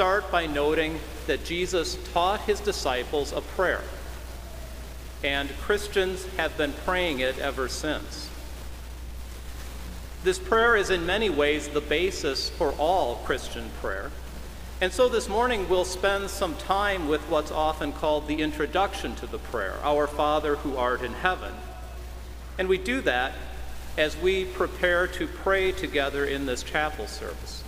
start by noting that Jesus taught his disciples a prayer, and Christians have been praying it ever since. This prayer is in many ways the basis for all Christian prayer, and so this morning we'll spend some time with what's often called the introduction to the prayer, Our Father who art in heaven. And we do that as we prepare to pray together in this chapel service.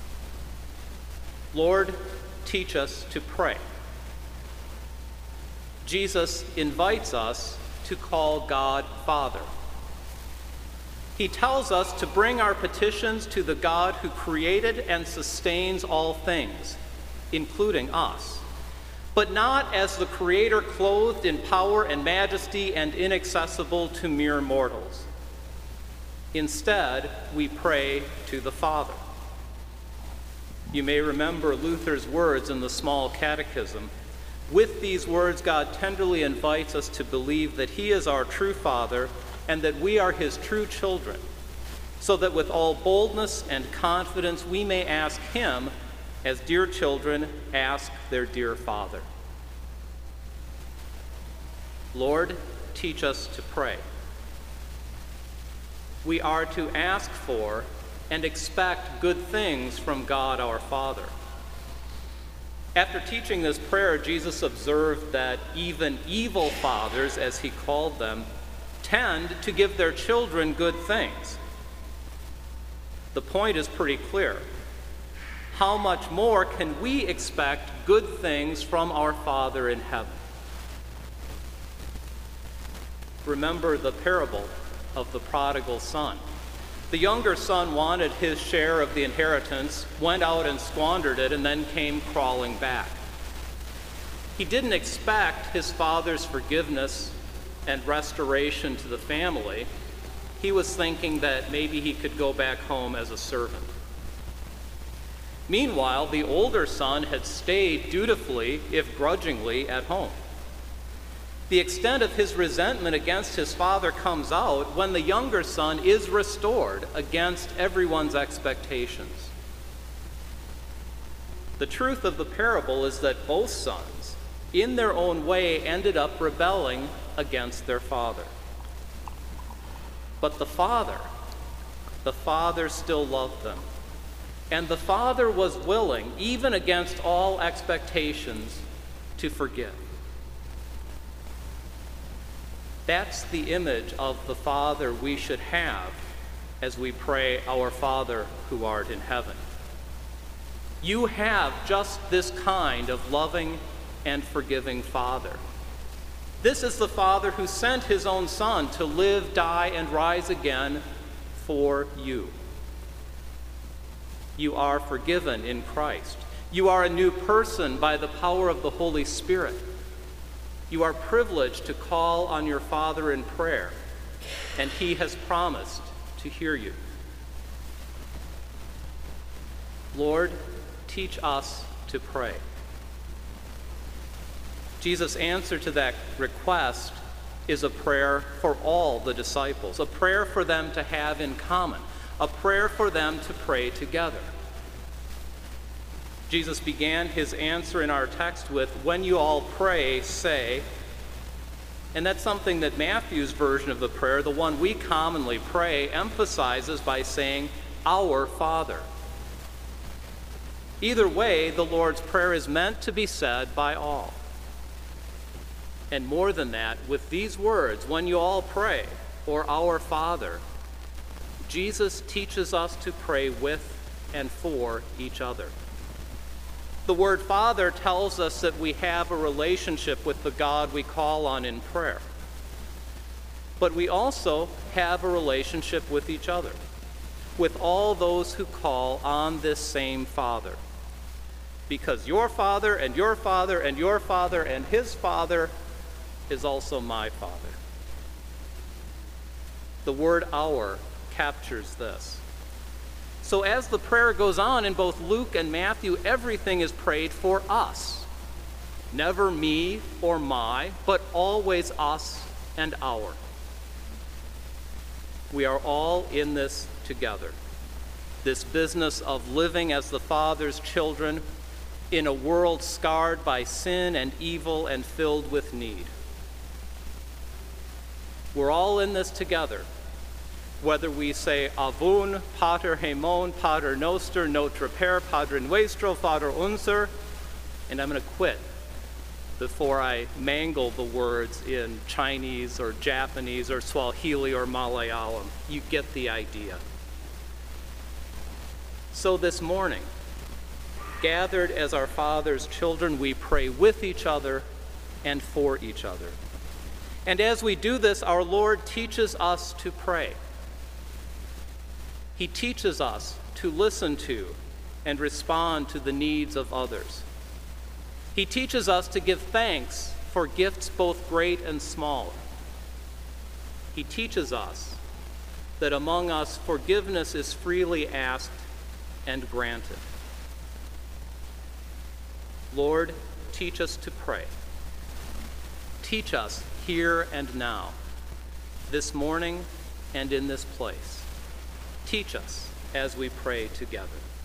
Lord, teach us to pray. Jesus invites us to call God Father. He tells us to bring our petitions to the God who created and sustains all things, including us, but not as the Creator clothed in power and majesty and inaccessible to mere mortals. Instead, we pray to the Father. You may remember Luther's words in the Small Catechism. With these words, God tenderly invites us to believe that he is our true Father and that we are his true children, so that with all boldness and confidence we may ask him, as dear children ask their dear Father. Lord, teach us to pray. We are to ask for and expect good things from God our Father. After teaching this prayer, Jesus observed that even evil fathers, as he called them, tend to give their children good things. The point is pretty clear. How much more can we expect good things from our Father in heaven? Remember the parable of the prodigal son. The younger son wanted his share of the inheritance, went out and squandered it, and then came crawling back. He didn't expect his father's forgiveness and restoration to the family. He was thinking that maybe he could go back home as a servant. Meanwhile, the older son had stayed dutifully, if grudgingly, at home. The extent of his resentment against his father comes out when the younger son is restored against everyone's expectations. The truth of the parable is that both sons, in their own way, ended up rebelling against their father. But the father still loved them. And the father was willing, even against all expectations, to forgive. That's the image of the Father we should have as we pray, Our Father who art in heaven. You have just this kind of loving and forgiving Father. This is the Father who sent his own Son to live, die, and rise again for you. You are forgiven in Christ. You are a new person by the power of the Holy Spirit. You are privileged to call on your Father in prayer, and he has promised to hear you. Lord, teach us to pray. Jesus' answer to that request is a prayer for all the disciples, a prayer for them to have in common, a prayer for them to pray together. Jesus began his answer in our text with, "When you all pray, say," and that's something that Matthew's version of the prayer, the one we commonly pray, emphasizes by saying, "Our Father." Either way, the Lord's Prayer is meant to be said by all. And more than that, with these words, "When you all pray," or "Our Father," Jesus teaches us to pray with and for each other. The word Father tells us that we have a relationship with the God we call on in prayer. But we also have a relationship with each other, with all those who call on this same Father. Because your Father and your Father and your Father and his Father is also my Father. The word "our" captures this. So as the prayer goes on in both Luke and Matthew, everything is prayed for us. Never me or my, but always us and our. We are all in this together. This business of living as the Father's children in a world scarred by sin and evil and filled with need. We're all in this together, whether we say Avun, Pater Hamon, Pater Noster, Notre Père, Padre Nuestro, Vater Unser, and I'm going to quit before I mangle the words in Chinese or Japanese or Swahili or Malayalam. You get the idea. So this morning, gathered as our Father's children, we pray with each other and for each other. And as we do this, our Lord teaches us to pray. He teaches us to listen to and respond to the needs of others. He teaches us to give thanks for gifts both great and small. He teaches us that among us forgiveness is freely asked and granted. Lord, teach us to pray. Teach us here and now, this morning and in this place. Teach us as we pray together.